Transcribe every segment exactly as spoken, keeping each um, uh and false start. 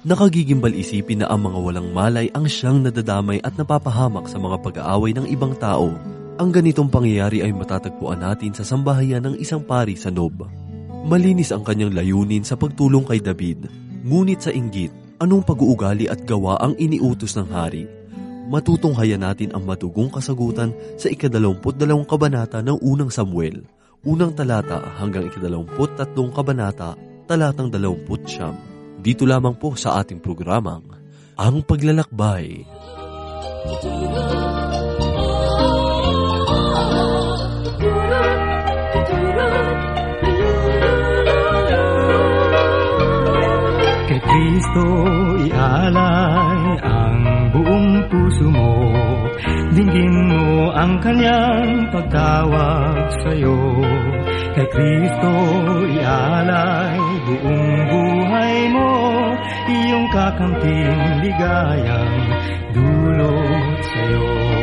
Nakagigimbal isipin na ang mga walang malay ang siyang nadadamay at napapahamak sa mga pag-aaway ng ibang tao. Ang ganitong pangyayari ay matatagpuan natin sa sambahayan ng isang pari sa Nob. Malinis ang kanyang layunin sa pagtulong kay David, ngunit sa inggit, anong pag-uugali at gawa ang iniutos ng hari? Matutunghayan natin ang madugong kasagutan sa ikadalawamput dalawang kabanata ng unang Samuel, unang talata hanggang ikadalawamput tatlong kabanata, talatang dalawamput siyam. Dito lamang po sa ating programang, Ang Paglalakbay. Kay Kristo ialay ang buong puso mo, dinggin mo ang kanyang pagtawag sa'yo. Kay Kristo ialay buong buhay mo, iyong kakamping ligayang dulot sa'yo.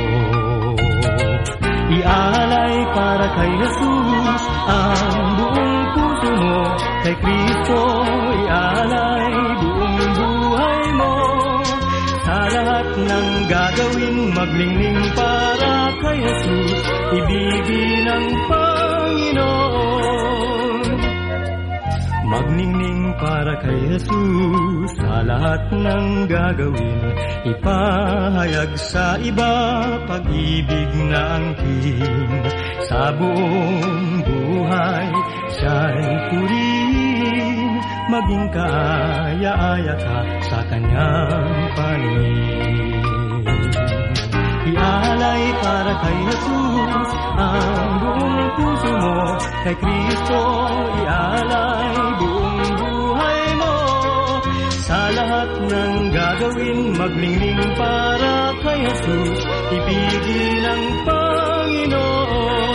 Ialay para kay Jesus ang buong puso mo, kay Kristo ialay buong buhay mo. Sa lahat ng gagawin, maglingling para kay Jesus, ibigin ang Panginoon. Magningning para kay Jesus, sa lahat ng gagawin, ipahayag sa iba, pag-ibig na angkin. Sa buong buhay, siya'y purihin, maging kaaya-aya ka sa kanyang paningin. Ialay para kay Jesus ang buong puso mo, kay Kristo ialay buong buhay mo. Sa lahat ng gagawin, maglingling para kay Jesus, ibigin ang Panginoon.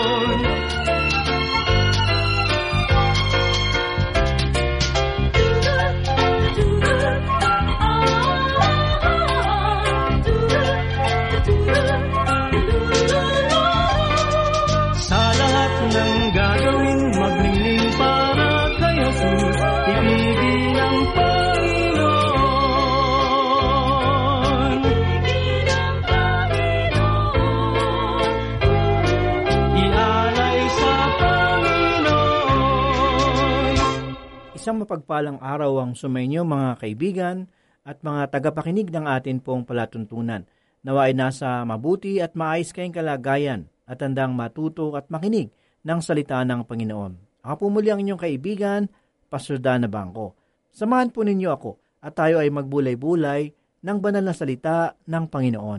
Isang mapagpalang araw ang sumainyo mga kaibigan at mga tagapakinig ng atin pong palatuntunan. Nawa ay nasa mabuti at maayos kayong kalagayan at handang matuto at makinig ng salita ng Panginoon. Ako po muli ang inyong kaibigan, Pastor Dan Nabangco. Samahan po ninyo ako at tayo ay magbulay-bulay ng banal na salita ng Panginoon.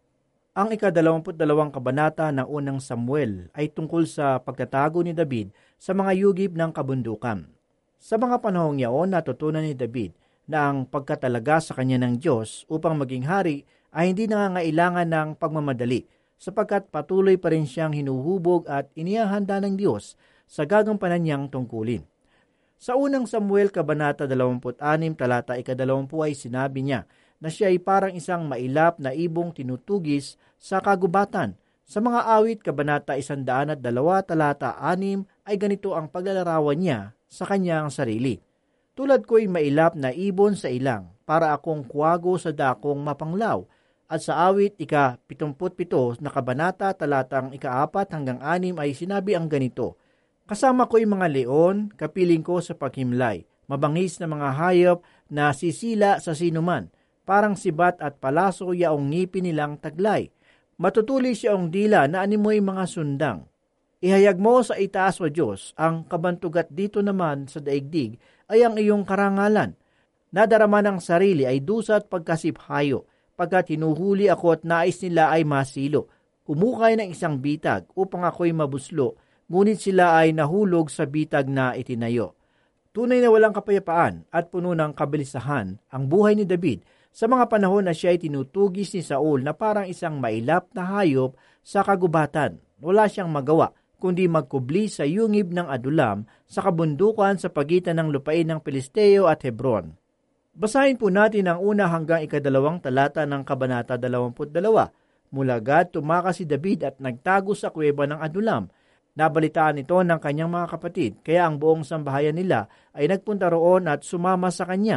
Ang ikadalawamput dalawang kabanata ng unang Samuel ay tungkol sa pagtatago ni David sa mga yugib ng kabundukan. Sa mga panahong yaon, natutunan ni David na ang pagkatalaga sa kanya ng Diyos upang maging hari ay hindi nangangailangan ng pagmamadali, sapagkat patuloy pa rin siyang hinuhubog at inihahanda ng Diyos sa gagampanan niyang tungkulin. Sa unang Samuel, kabanata dalawampu't anim, talata ikadalawampu ay sinabi niya na siya ay parang isang mailap na ibong tinutugis sa kagubatan. Sa mga awit, kabanata isandaan at dalawa, talata anim, ay ganito ang paglalarawan niya sa kanyang sarili. Tulad ko'y mailap na ibon sa ilang, para akong kuwago sa dakong mapanglaw. At sa awit ika pitumput pito na kabanata talatang ikaapat hanggang anim ay sinabi ang ganito, kasama ko'y mga leon, kapiling ko sa paghimlay, mabangis na mga hayop na sisila sa sinuman, parang sibat at palaso yaong ngipin nilang taglay. Matutulis siyang dila na animoy mga sundang. Ihayag mo sa itaas o Diyos, ang kabantugat dito naman sa daigdig ay ang iyong karangalan. Nadarama ng sarili ay dusa at pagkasiphayo, pagkat hinuhuli ako at nais nila ay masilo. Humukay ng isang bitag upang ako'y mabuslo, ngunit sila ay nahulog sa bitag na itinayo. Tunay na walang kapayapaan at puno ng kabalisahan ang buhay ni David sa mga panahon na siya ay tinutugis ni Saul na parang isang mailap na hayop sa kagubatan. Wala siyang magawa kundi magkubli sa yungib ng Adulam sa kabundukan sa pagitan ng lupain ng Pilisteo at Hebron. Basahin po natin ang una hanggang ikadalawang talata ng kabanata dalawampu't dalawa. Mula Gad, tumakas si David at nagtago sa kuweba ng Adulam. Nabalitaan ito ng kanyang mga kapatid, kaya ang buong sambahayan nila ay nagpunta roon at sumama sa kanya.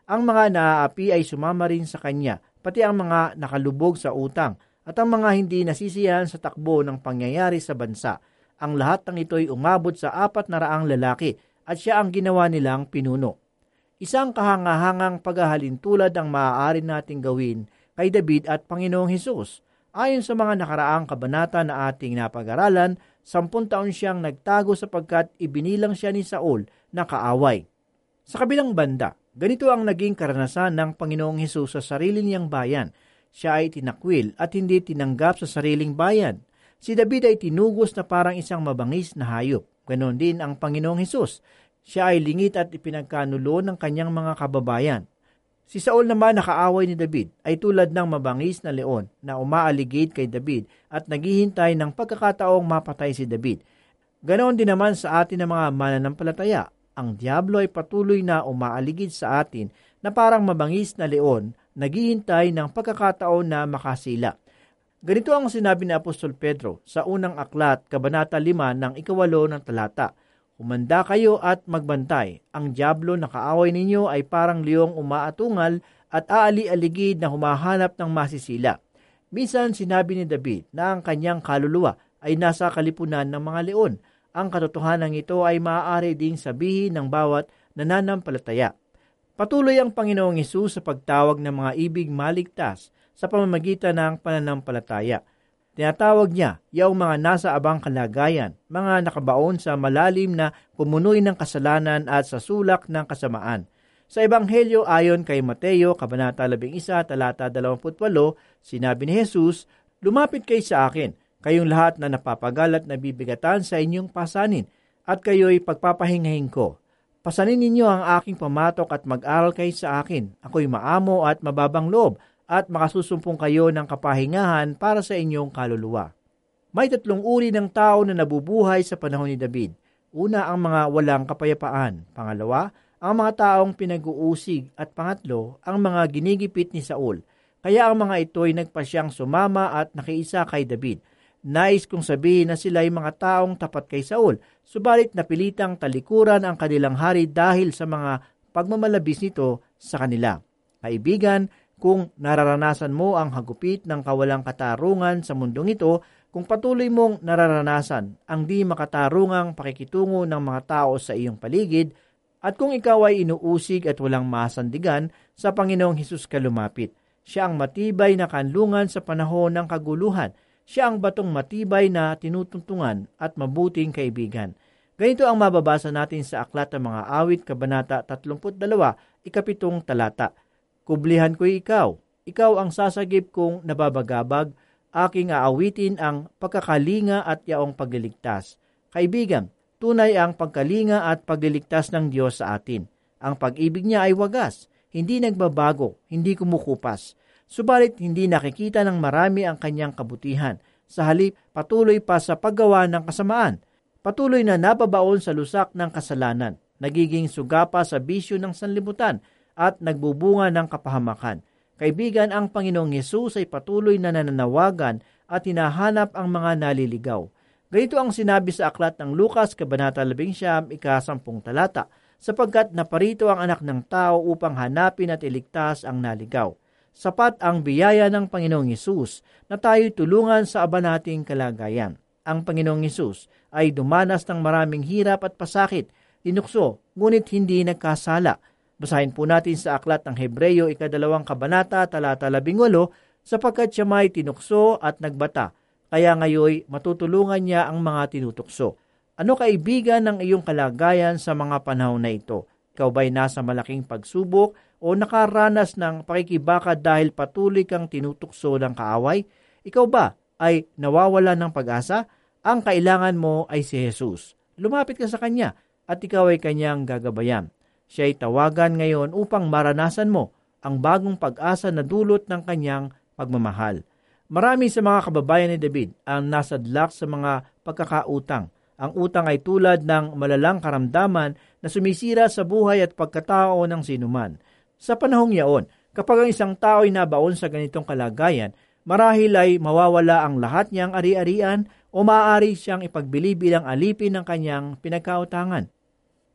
Ang mga naaapi ay sumama rin sa kanya, pati ang mga nakalubog sa utang at ang mga hindi nasisiyahan sa takbo ng pangyayari sa bansa. Ang lahat ng ito'y umabot sa apat na raang lalaki at siya ang ginawa nilang pinuno. Isang kahangahangang paghahalintulad ang maaari nating gawin kay David at Panginoong Hesus. Ayon sa mga nakaraang kabanata na ating napag-aralan, sampung taon siyang nagtago sapagkat ibinilang siya ni Saul na kaaway. Sa kabilang banda, ganito ang naging karanasan ng Panginoong Hesus sa sarili niyang bayan. Siya ay tinakwil at hindi tinanggap sa sariling bayan. Si David ay tinugos na parang isang mabangis na hayop. Ganon din ang Panginoong Hesus. Siya ay lingit at ipinagkanulo ng kanyang mga kababayan. Si Saul naman na kaaway ni David ay tulad ng mabangis na leon na umaaligid kay David at naghihintay ng pagkakataong mapatay si David. Ganon din naman sa atin ng mga mananampalataya. Ang diablo ay patuloy na umaaligid sa atin na parang mabangis na leon, naghihintay ng pagkakataon na makasila. Ganito ang sinabi ni Apostol Pedro sa unang aklat, kabanata lima ng ikawalo ng talata. Humanda kayo at magbantay. Ang diablo na kaaway ninyo ay parang leong umaatungal at aali-aligid na humahanap ng masisila. Minsan sinabi ni David na ang kanyang kaluluwa ay nasa kalipunan ng mga leon. Ang katotohanan ito ay maaari ding sabihin ng bawat nananampalataya. Patuloy ang Panginoong Hesus sa pagtawag ng mga ibig maligtas sa pamamagitan ng pananampalataya. Tinatawag niya yung mga nasa abang kalagayan, mga nakabaon sa malalim na pumunuin ng kasalanan at sa sulak ng kasamaan. Sa Ebanghelyo ayon kay Mateo, kabanata labing isa, talata dalawamput walo, sinabi ni Jesus, "Lumapit kayo sa akin, kayong lahat na napapagal at nabibigatan sa inyong pasanin, at kayo'y pagpapahingahin ko. Pasanin ninyo ang aking pamatok at mag-aral kayo sa akin. Ako'y maamo at mababang loob, at makasusumpong kayo ng kapahingahan para sa inyong kaluluwa." May tatlong uri ng tao na nabubuhay sa panahon ni David. Una, ang mga walang kapayapaan. Pangalawa, ang mga taong pinag-uusig. At pangatlo, ang mga ginigipit ni Saul. Kaya ang mga ito'y nagpasyang sumama at nakiisa kay David. Nais kong sabihin na sila ay mga taong tapat kay Saul, subalit napilitang talikuran ang kanilang hari dahil sa mga pagmamalabis nito sa kanila. Kaibigan, kung nararanasan mo ang hagupit ng kawalang katarungan sa mundong ito, kung patuloy mong nararanasan ang di makatarungang pakikitungo ng mga tao sa iyong paligid, at kung ikaw ay inuusig at walang masandigan, sa Panginoong Hesus ka lumapit. Siya ang matibay na kanlungan sa panahon ng kaguluhan. Siya ang batong matibay na tinutuntungan at mabuting kaibigan. Ganito ang mababasa natin sa Aklat ng Mga Awit, kabanata tatlumpu't dalawa, ikapitong talata. "Kublihan ko'y ikaw, ikaw ang sasagip kong nababagabag, aking aawitin ang pagkakalinga at yaong pagliligtas." Kaibigan, tunay ang pagkalinga at pagliligtas ng Diyos sa atin. Ang pag-ibig niya ay wagas, hindi nagbabago, hindi kumukupas. Subalit hindi nakikita ng marami ang kanyang kabutihan. Sa halip, patuloy pa sa paggawa ng kasamaan. Patuloy na nababaon sa lusak ng kasalanan, nagiging sugapa sa bisyo ng sanlibutan, at nagbubunga ng kapahamakan. Kaibigan, ang Panginoong Hesus ay patuloy na nananawagan at hinahanap ang mga naliligaw. Ganito ang sinabi sa aklat ng Lucas, kabanata labing siyam, ikasampung talata, "Sapagkat naparito ang anak ng tao upang hanapin at iligtas ang naligaw." Sapat ang biyaya ng Panginoong Hesus na tayo'y tulungan sa aba nating kalagayan. Ang Panginoong Hesus ay dumanas ng maraming hirap at pasakit, tinukso, ngunit hindi nagkasala. Basahin po natin sa aklat ng Hebreyo, ikadalawang kabanata, talata labing walo, "Sapagkat siya may tinukso at nagbata, kaya ngayoy matutulungan niya ang mga tinutukso." Ano kaibigan ng iyong kalagayan sa mga panahon na ito? Ikaw ba'y nasa malaking pagsubok o nakaranas ng pakikibaka dahil patuloy kang tinutukso ng kaaway? Ikaw ba ay nawawala ng pag-asa? Ang kailangan mo ay si Jesus. Lumapit ka sa Kanya at ikaw ay Kanyang gagabayan. Siya ay tawagan ngayon upang maranasan mo ang bagong pag-asa na dulot ng Kanyang pagmamahal. Marami sa mga kababayan ni David ang nasadlak sa mga pagkakautang. Ang utang ay tulad ng malalang karamdaman na sumisira sa buhay at pagkatao ng sinuman. Sa panahong yaon, kapag ang isang tao ay nabaon sa ganitong kalagayan, marahil ay mawawala ang lahat niyang ari-arian o maaari siyang ipagbili bilang alipin ng kanyang pinagkautangan.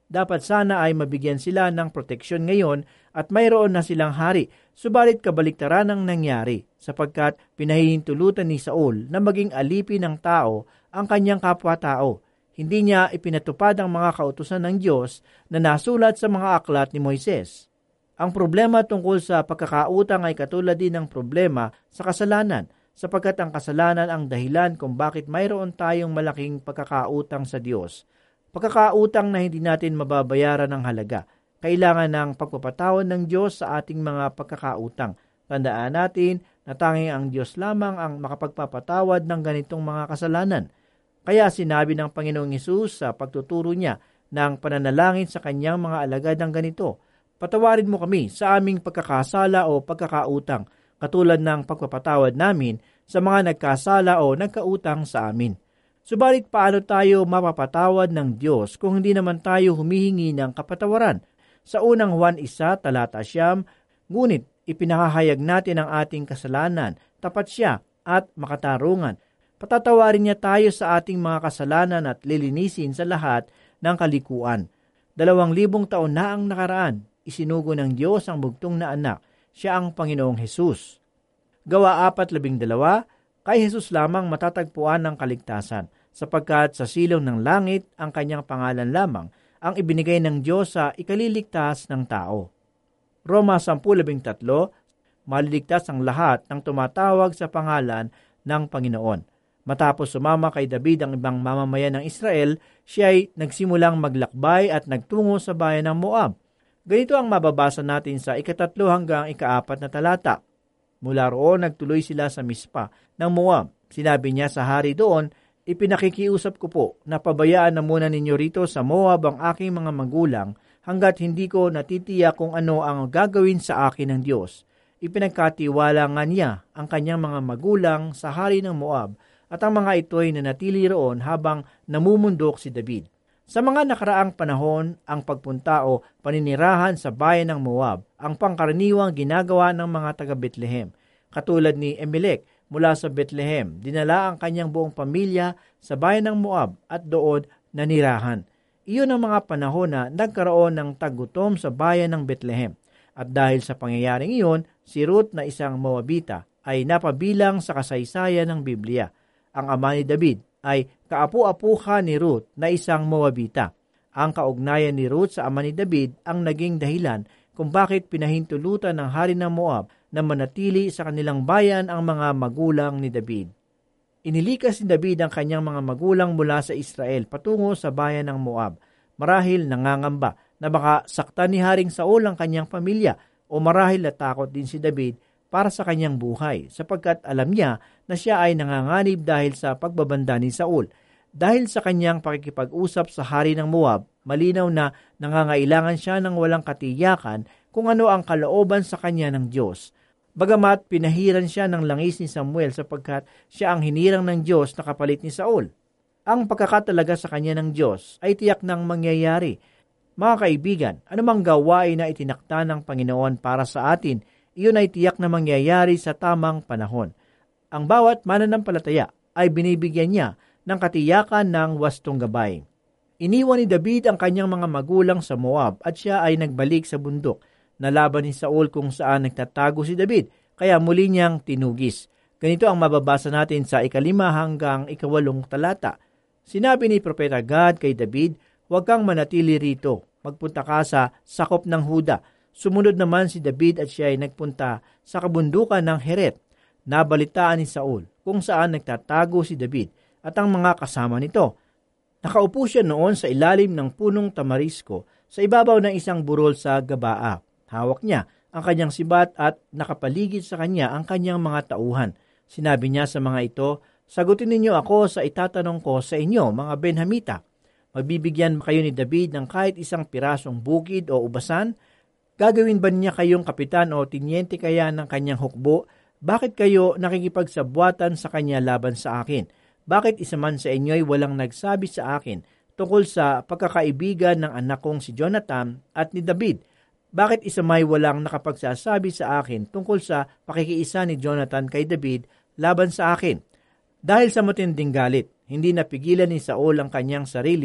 Dapat sana ay mabigyan sila ng proteksyon ngayon at mayroon na silang hari. Subalit kabaliktaran ang nangyari sapagkat pinahihintulutan ni Saul na maging alipin ng tao ang kanyang kapwa-tao. Hindi niya ipinatupad ang mga kautusan ng Diyos na nasulat sa mga aklat ni Moises. Ang problema tungkol sa pagkakautang ay katulad din ng problema sa kasalanan, sapagkat ang kasalanan ang dahilan kung bakit mayroon tayong malaking pagkakautang sa Diyos. Pagkakautang na hindi natin mababayaran ng halaga. Kailangan ng pagpapatawad ng Diyos sa ating mga pagkakautang. Tandaan natin na tanging ang Diyos lamang ang makapagpapatawad ng ganitong mga kasalanan. Kaya sinabi ng Panginoong Hesus sa pagtuturo niya ng pananalangin sa kanyang mga alagad ng ganito, "Patawarin mo kami sa aming pagkakasala o pagkakautang, katulad ng pagpapatawad namin sa mga nagkasala o nagkautang sa amin." Subalit paano tayo mapapatawad ng Diyos kung hindi naman tayo humihingi ng kapatawaran? Sa unang Juan one, talata siyam, ngunit ipinakahayag natin ang ating kasalanan, tapat siya at makatarungan. Patatawarin niya tayo sa ating mga kasalanan at lilinisin sa lahat ng kalikuan. Dalawang libong taon na ang nakaraan, isinugo ng Diyos ang bugtong na anak, siya ang Panginoong Hesus. Gawa apat labing dalawa, kay Hesus lamang matatagpuan ng kaligtasan, sapagkat sa silong ng langit ang kanyang pangalan lamang ang ibinigay ng Diyos sa ikaliligtas ng tao. Roma ten labing tatlo, maliligtas ang lahat ng tumatawag sa pangalan ng Panginoon. Matapos sumama kay David ang ibang mamamayan ng Israel, siya ay nagsimulang maglakbay at nagtungo sa bayan ng Moab. Ganito ang mababasa natin sa ikatatlo hanggang ikaapat na talata. Mula roon nagtuloy sila sa Mispa ng Moab. Sinabi niya sa hari doon, "Ipinakikiusap ko po na pabayaan na muna ninyo rito sa Moab ang aking mga magulang hanggat hindi ko natitiyak kung ano ang gagawin sa akin ng Diyos." Ipinagkatiwala nga niya ang kanyang mga magulang sa hari ng Moab at ang mga ito'y nanatili roon habang namumundok si David. Sa mga nakaraang panahon, ang pagpunta o paninirahan sa bayan ng Moab ang pangkaraniwang ginagawa ng mga taga-Bethlehem. Katulad ni Emelec mula sa Bethlehem, dinala ang kanyang buong pamilya sa bayan ng Moab at doon nanirahan. Iyon ang mga panahon na nagkaroon ng tagutom sa bayan ng Bethlehem. At dahil sa pangyayaring iyon, si Ruth na isang Moabita ay napabilang sa kasaysayan ng Biblia. Ang ama ni David ay kaapu-apuha ni Ruth na isang Moabita. Ang kaugnayan ni Ruth sa ama ni David ang naging dahilan kung bakit pinahintulutan ng hari ng Moab na manatili sa kanilang bayan ang mga magulang ni David. Inilikas ni David ang kanyang mga magulang mula sa Israel patungo sa bayan ng Moab. Marahil nangangamba na baka saktan ni Haring Saul ang kanyang pamilya o marahil natakot din si David para sa kanyang buhay sapagkat alam niya na siya ay nanganganib dahil sa pagbabanda ni Saul. Dahil sa kanyang pakikipag-usap sa hari ng Moab, malinaw na nangangailangan siya ng walang katiyakan kung ano ang kalooban sa kanya ng Diyos. Bagamat pinahiran siya ng langis ni Samuel sapagkat siya ang hinirang ng Diyos na kapalit ni Saul. Ang pagkakatalaga sa kanya ng Diyos ay tiyak ng mangyayari. Mga kaibigan, anumang gawain na itinakda ng Panginoon para sa atin, iyon ay tiyak na mangyayari sa tamang panahon. Ang bawat mananampalataya ay binibigyan niya ng katiyakan ng wastong gabay. Iniwan ni David ang kanyang mga magulang sa Moab at siya ay nagbalik sa bundok. Nalaban ni Saul kung saan nagtatago si David, kaya muli niyang tinugis. Ganito ang mababasa natin sa ikalima hanggang ikawalong talata. Sinabi ni Propeta Gad kay David, "Huwag kang manatili rito, magpunta ka sa sakop ng Huda." Sumunod naman si David at siya ay nagpunta sa kabundukan ng Heret. Nabalitaan ni Saul kung saan nagtatago si David at ang mga kasama nito. Nakaupo siya noon sa ilalim ng punong tamarisko sa ibabaw ng isang burol sa Gabaa. Hawak niya ang kanyang sibat at nakapaligid sa kanya ang kanyang mga tauhan. Sinabi niya sa mga ito, "Sagutin ninyo ako sa itatanong ko sa inyo, mga Benhamita. Magbibigyan kayo ni David ng kahit isang pirasong bukid o ubasan? Gagawin ba niya kayong kapitan o tinyente kaya ng kanyang hukbo? Bakit kayo nakikipagsabwatan sa kanya laban sa akin? Bakit isa man sa inyo'y walang nagsabi sa akin tungkol sa pagkakaibigan ng anak kong si Jonathan at ni David? Bakit isa may walang nakapagsasabi sa akin tungkol sa pakikiisa ni Jonathan kay David laban sa akin?" Dahil sa matinding galit, hindi napigilan ni Saul ang kanyang sarili,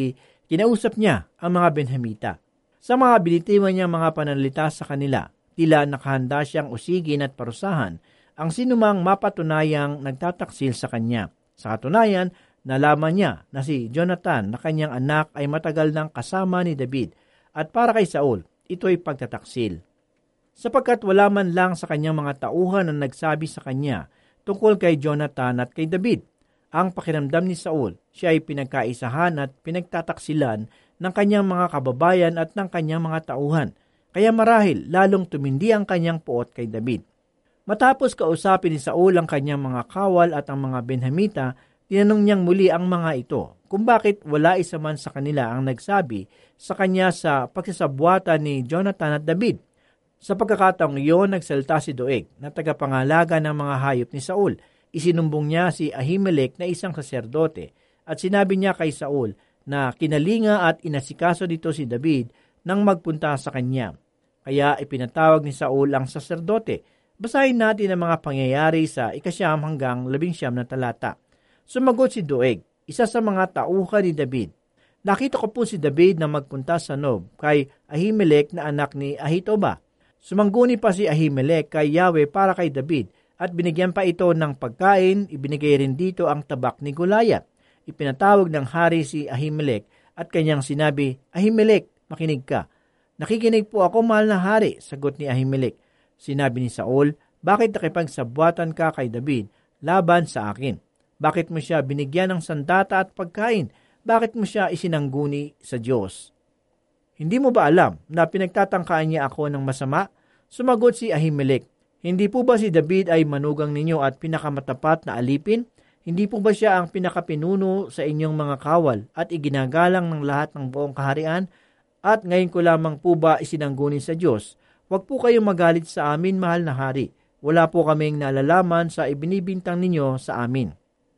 Kinausap niya ang mga Benhamita. Sa mga binitiwan niyang mga pananalita sa kanila, tila nakahanda siyang usigin at parusahan ang sinumang mapatunayang nagtataksil sa kanya. Sa katunayan, nalaman niya na si Jonathan na kanyang anak ay matagal nang kasama ni David at para kay Saul, ito'y pagtataksil. Sapagkat wala man lang sa kanyang mga tauhan na nagsabi sa kanya tungkol kay Jonathan at kay David. Ang pakiramdam ni Saul, siya ay pinagkaisahan at pinagtataksilan ng kanyang mga kababayan at ng kanyang mga tauhan. Kaya marahil lalong tumindi ang kanyang puot kay David. Matapos kausapin ni Saul ang kanyang mga kawal at ang mga Benhamita, tinanong niyang muli ang mga ito kung bakit wala isa man sa kanila ang nagsabi sa kanya sa pagsasabwatan ni Jonathan at David. Sa pagkakataong iyon, nagsalita si Doeg na tagapangalaga ng mga hayop ni Saul. Isinumbong niya si Ahimelech na isang saserdote at sinabi niya kay Saul na kinalinga at inasikaso dito si David nang magpunta sa kanya. Kaya ipinatawag ni Saul ang saserdote. Basahin natin ang mga pangyayari sa ikasyam hanggang labing siyam na talata. Sumagot si Doeg, isa sa mga tauhan ni David. Nakita ko po si David na magpunta sa Nob kay Ahimelech na anak ni Ahitoba. Sumangguni pa si Ahimelech kay Yahweh para kay David at binigyan pa ito ng pagkain, ibinigay rin dito ang tabak ni Goliath. Ipinatawag ng hari si Ahimelech at kanyang sinabi, Ahimelech, makinig ka. Nakikinig po ako, mahal na hari, sagot ni Ahimelech. Sinabi ni Saul, bakit nakipagsabwatan ka kay David laban sa akin? Bakit mo siya binigyan ng sandata at pagkain? Bakit mo siya isinangguni sa Diyos? Hindi mo ba alam na pinagtatangkaan niya ako ng masama? Sumagot si Ahimelech, hindi po ba si David ay manugang ninyo at pinakamatapat na alipin? Hindi po ba siya ang pinakapinuno sa inyong mga kawal at iginagalang ng lahat ng buong kaharian? At ngayon ko lamang po ba isinangguni sa Diyos? Huwag po kayong magalit sa amin, mahal na hari. Wala po kaming nalalaman sa ibinibintang ninyo sa amin.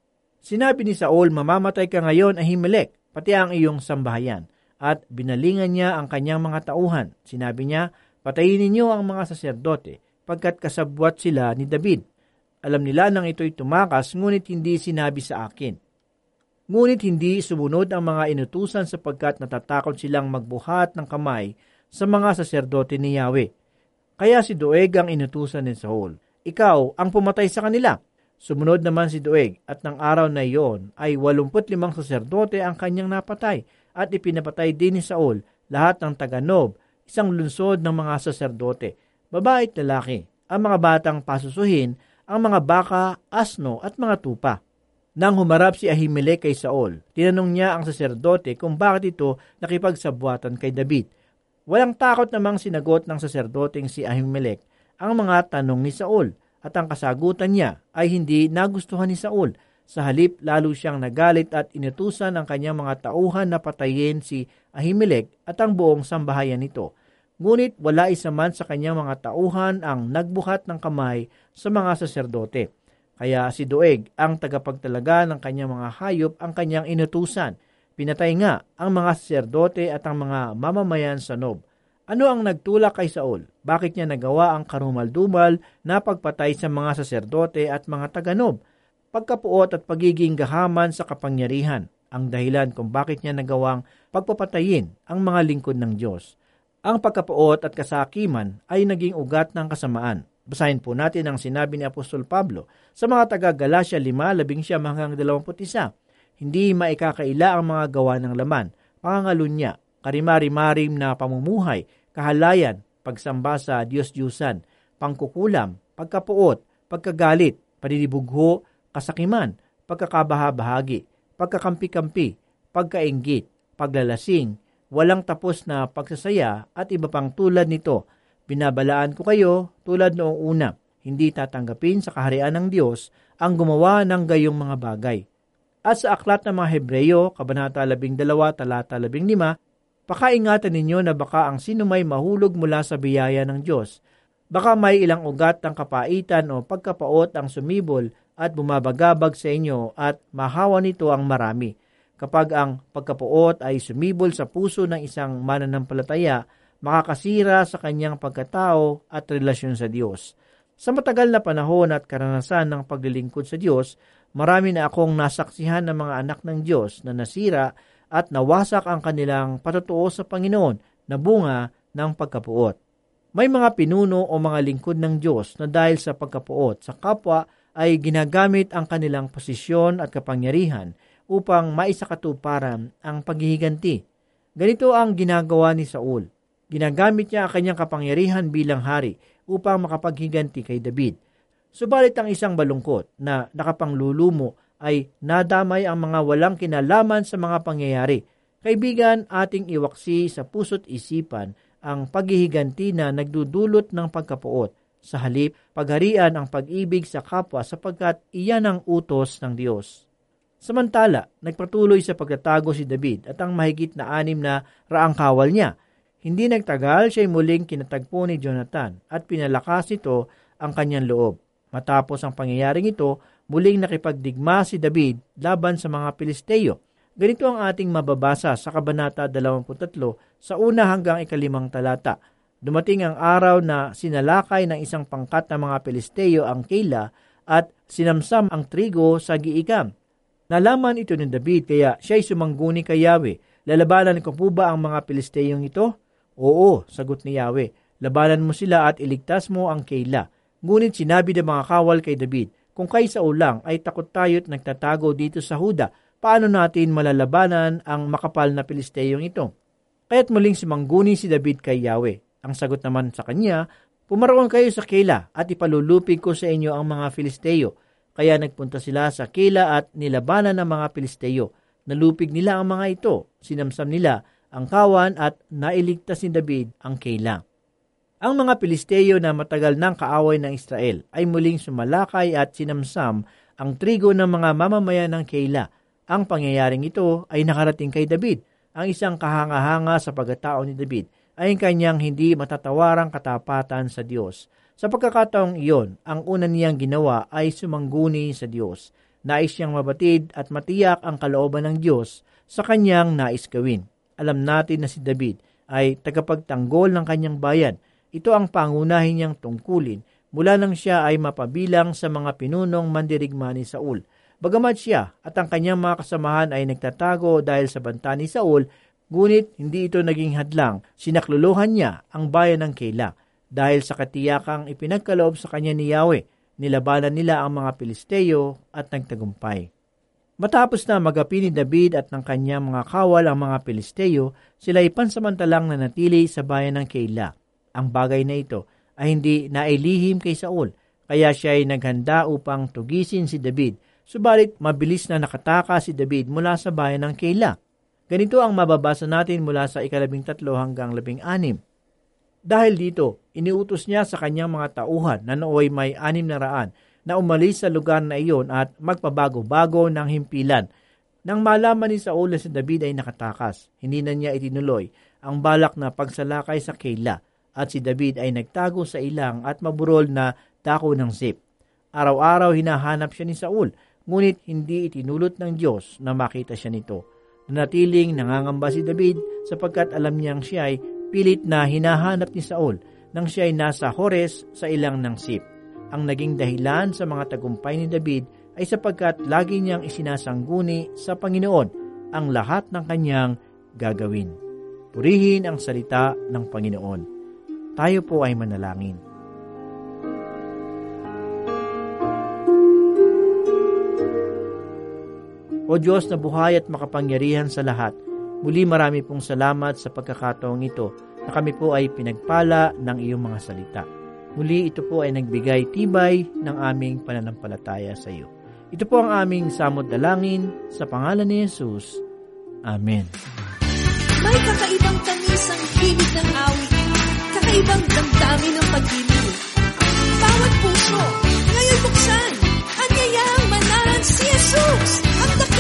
Sinabi ni Saul, mamamatay ka ngayon, Ahimelech, pati ang iyong sambahayan. At binalingan niya ang kanyang mga tauhan. Sinabi niya, patayin ninyo ang mga saserdote, pagkat kasabwat sila ni David. Alam nila nang ito'y tumakas, ngunit hindi sinabi sa akin. Ngunit hindi sumunod ang mga inutusan sapagkat natatakot silang magbuhat ng kamay sa mga saserdote ni Yahweh. Kaya si Doeg ang inutusan ni Saul. Ikaw ang pumatay sa kanila. Sumunod naman si Doeg at ng araw na iyon ay walumpu't limang saserdote ang kanyang napatay at ipinapatay din ni Saul lahat ng taga-Nob, isang lunsod ng mga saserdote, babae at lalaki, ang mga batang pasusuhin, ang mga baka, asno at mga tupa. Nang humarap si Ahimelech kay Saul, tinanong niya ang saserdote kung bakit ito nakipagsabwatan kay David. Walang takot namang sinagot ng saserdoteng si Ahimelech ang mga tanong ni Saul at ang kasagutan niya ay hindi nagustuhan ni Saul. Sa halip, lalo siyang nagalit at inutusan ang kanyang mga tauhan na patayin si Ahimelech at ang buong sambahayan nito. Ngunit wala isa man sa kanyang mga tauhan ang nagbuhat ng kamay sa mga saserdote. Kaya si Doeg, ang tagapagtalaga ng kanyang mga hayop, ang kanyang inutusan. Pinatay nga ang mga saserdote at ang mga mamamayan sa Nob. Ano ang nagtulak kay Saul? Bakit niya nagawa ang karumal-dumal na pagpatay sa mga saserdote at mga taga-Nob? Pagkapuot at pagiging gahaman sa kapangyarihan, ang dahilan kung bakit niya nagawang pagpapatayin ang mga lingkod ng Diyos. Ang pagkapuot at kasakiman ay naging ugat ng kasamaan. Basahin po natin ang sinabi ni Apostol Pablo sa mga taga-Galacia five, labing siyam hanggang dalawampu't isa. Hindi maikakaila ang mga gawa ng laman, pangangalunya, karimari-marim na pamumuhay, kahalayan, pagsamba sa Diyos-Diyusan, pangkukulam, pagkapuot, pagkagalit, paninibugho, kasakiman, pagkakabahabahagi, pagkakampi-kampi, pagkainggit, paglalasing, walang tapos na pagsasaya at iba pang tulad nito. Binabalaan ko kayo tulad noong una, hindi tatanggapin sa kaharian ng Diyos ang gumawa ng gayong mga bagay. At sa aklat ng mga Hebreyo, Kabanata labing dalawa, talata labing lima, pakaingatan ninyo na baka ang sino may mahulog mula sa biyaya ng Diyos. Baka may ilang ugat ng kapaitan o pagkapaot ang sumibol at bumabagabag sa inyo at mahawa nito ang marami. Kapag ang pagkapuot ay sumibol sa puso ng isang mananampalataya, makakasira sa kanyang pagkatao at relasyon sa Diyos. Sa matagal na panahon at karanasan ng paglilingkod sa Diyos, marami na akong nasaksihan ng mga anak ng Diyos na nasira at nawasak ang kanilang patutuo sa Panginoon na bunga ng pagkapuot. May mga pinuno o mga lingkod ng Diyos na dahil sa pagkapuot sa kapwa ay ginagamit ang kanilang posisyon at kapangyarihan upang maisakatuparan ang paghihiganti. Ganito ang ginagawa ni Saul. Ginagamit niya ang kanyang kapangyarihan bilang hari upang makapaghiganti kay David. Subalit ang isang balungkot na nakapanglulumo ay nadamay ang mga walang kinalaman sa mga pangyayari. Kaibigan, ating iwaksi sa puso't isipan ang paghihiganti na nagdudulot ng pagkapuot. Sa halip, pagharian ang pag-ibig sa kapwa sapagkat iyan ang utos ng Diyos. Samantala, nagpatuloy sa pagtatago si David at ang mahigit na anim na raang kawal niya. Hindi nagtagal, siya'y muling kinatagpo ni Jonathan at pinalakas ito ang kanyang loob. Matapos ang pangyayaring ito, muling nakipagdigma si David laban sa mga Pilisteo. Ganito ang ating mababasa sa Kabanata dalawampu't tatlo sa una hanggang ikalimang talata. Dumating ang araw na sinalakay ng isang pangkat ng mga Pilisteo ang Keila at sinamsam ang trigo sa giikam. Nalaman ito ni David kaya siya'y sumangguni kay Yahweh. Lalabanan ko po ba ang mga Pilisteyong ito? Oo, sagot ni Yahweh. Labanan mo sila at iligtas mo ang Keila. Ngunit sinabi ng mga kawal kay David, kung kay Saul lang ay takot tayo't nagtatago dito sa Huda, paano natin malalabanan ang makapal na Pilisteyong ito? Kaya't muling sumangguni si David kay Yahweh. Ang sagot naman sa kanya, pumaroon kayo sa Keila at ipalulupig ko sa inyo ang mga Filisteo. Kaya nagpunta sila sa Keila at nilabanan ng mga Pilisteo. Nalupig nila ang mga ito, sinamsam nila ang kawan at nailigtas ni David ang Keila. Ang mga Pilisteo na matagal nang kaaway ng Israel ay muling sumalakay at sinamsam ang trigo ng mga mamamayan ng Keila. Ang pangyayaring ito ay nakarating kay David. Ang isang kahanga-hanga sa pagkatao ni David ay kanyang hindi matatawarang katapatan sa Diyos. Sa pagkakataong iyon, ang una niyang ginawa ay sumangguni sa Diyos. Nais siyang mabatid at matiyak ang kalooban ng Diyos sa kanyang nais gawin. Alam natin na si David ay tagapagtanggol ng kanyang bayan. Ito ang pangunahin niyang tungkulin mula nang siya ay mapabilang sa mga pinunong mandirigma ni Saul. Bagamat siya at ang kanyang mga kasamahan ay nagtatago dahil sa banta ni Saul, ngunit hindi ito naging hadlang. Sinakluluhan niya ang bayan ng Keila. Dahil sa katiyakang ipinagkaloob sa kanya ni Yahweh, nilabanan nila ang mga Pilisteo at nagtagumpay. Matapos na magapi ni David at ng kanyang mga kawal ang mga Pilisteo, sila ay pansamantalang nanatili sa bayan ng Keila. Ang bagay na ito ay hindi nailihim kay Saul, kaya siya ay naghanda upang tugisin si David. Subalit mabilis na nakataka si David mula sa bayan ng Keila. Ganito ang mababasa natin mula sa ikalabing tatlo hanggang labing anim. Dahil dito, iniutos niya sa kanyang mga tauhan na nooy may anim na raan na umalis sa lugar na iyon at magpabago-bago ng himpilan. Nang malaman ni Saul na si David ay nakatakas, hindi na niya itinuloy ang balak na pagsalakay sa Keila at si David ay nagtago sa ilang at maburol na dako ng Ziph. Araw-araw hinahanap siya ni Saul, ngunit hindi itinulot ng Diyos na makita siya nito. Nanatiling nangangamba si David sapagkat alam niyang siya ay pilit na hinahanap ni Saul nang siya ay nasa Hores sa ilang ng Ziph. Ang naging dahilan sa mga tagumpay ni David ay sapagkat lagi niyang isinasangguni sa Panginoon ang lahat ng kanyang gagawin. Purihin ang salita ng Panginoon. Tayo po ay manalangin. O Diyos na buhay at makapangyarihan sa lahat, muli marami pong salamat sa pagkakataong ito na kami po ay pinagpala ng iyong mga salita. Muli ito po ay nagbigay tibay ng aming pananampalataya sa iyo. Ito po ang aming samot dalangin sa pangalan ni Jesus. Amen. May kakaibang tamis ang himig ng awit, kakaibang damdamin ng pag-ibig. Bawat puso, ngayon buksan, anyayang manahan si Jesus, ang